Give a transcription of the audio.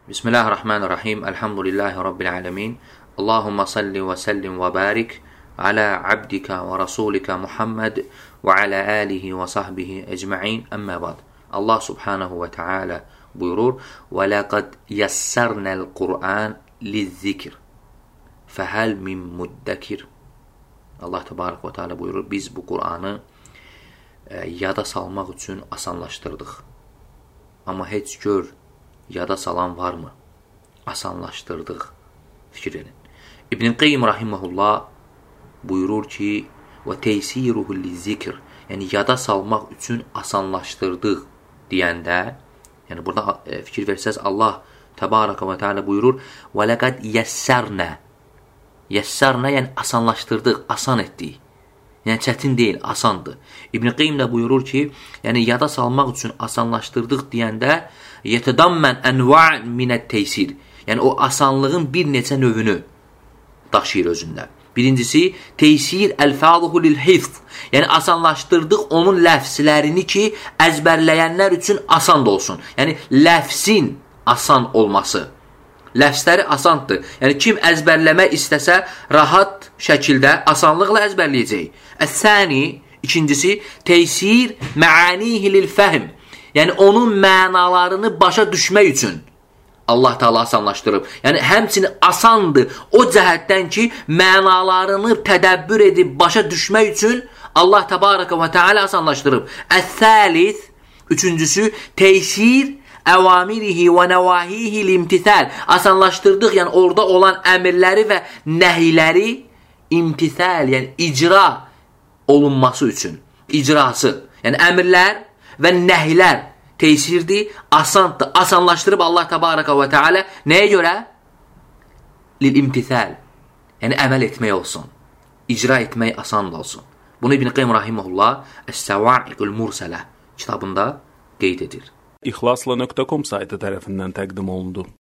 Bismillahirrahmanirrahim. Elhamdülillahi Rabbil alemin. Allahumma salli ve sellim ve barik ala abdika ve rasulika Muhammed ve ala alihi ve sahbihi ecma'in. Amma ba'd. Allah subhanahu ve teala buyurur: "Ve laqad yassarnal Kur'an lizzikr. Fehal min muddekir." Allah təbarək və teala buyurur: Biz bu Kur'anı yada salmaq üçün asanlaşdırdıq. Amma heç gör yada salan varmı? Asanlaşdırdıq. Fikir edin. İbn Qayyim rahimehullah buyurur ki: "Və teysiruhu lizzikr." Yəni yada salmaq üçün asanlaşdırdıq deyəndə, yəni burada fikir versəz Allah təbarək və teala buyurur: "Və laqad yassarna." Yassarna yəni asanlaşdırdıq, asan etdik. Yəni çətin deyil, asandır. İbn Qayyim də buyurur ki, yəni yada salmaq üçün asanlaşdırdıq deyəndə yetədammən enva' minət-teysir. Yəni o asanlığın bir neçə növünü daşıyır özündə. Birincisi teysir elfazuhu lil-hifz. Yəni asanlaşdırdıq onun ləfslərini ki, əzbərləyənlər üçün asan da olsun. Yəni ləfsin asan olması. Ləfsləri asandır. Yəni kim əzbərləmək istəsə rahat şəkildə, asanlıqla əzbərləyəcək. Əs-sani, ikincisi teysir məanihi lil-fəhm. Yəni onun mənalarını başa düşmək üçün Allah Teala asanlaşdırıb. Yəni həmçinin asandır o cəhətdən ki, mənalarını tədəbbür edib başa düşmək üçün Allah Təbarək və Teala asanlaşdırıb. Əs-salis, üçüncüsü teysir əvamirihi və nəvahihi limtisal. Asanlaşdırdıq, yəni orada olan əmirləri və nəhiyləri imtisal, yəni icra olunması üçün. İcrası. Yəni əmirlər və nəhilər teysirdir, asandır. Asanlaşdırıb Allah Təbarək və Teala nəyə görə? Lil-imtisal. Yəni əməl etmək olsun. İcra etmək asan olsun. Bunu İbn Qayyim rahimehullah Es-Səva'iqul Mursələ kitabında qeyd edir. İxlasla.com saytı tərəfindən təqdim olundu.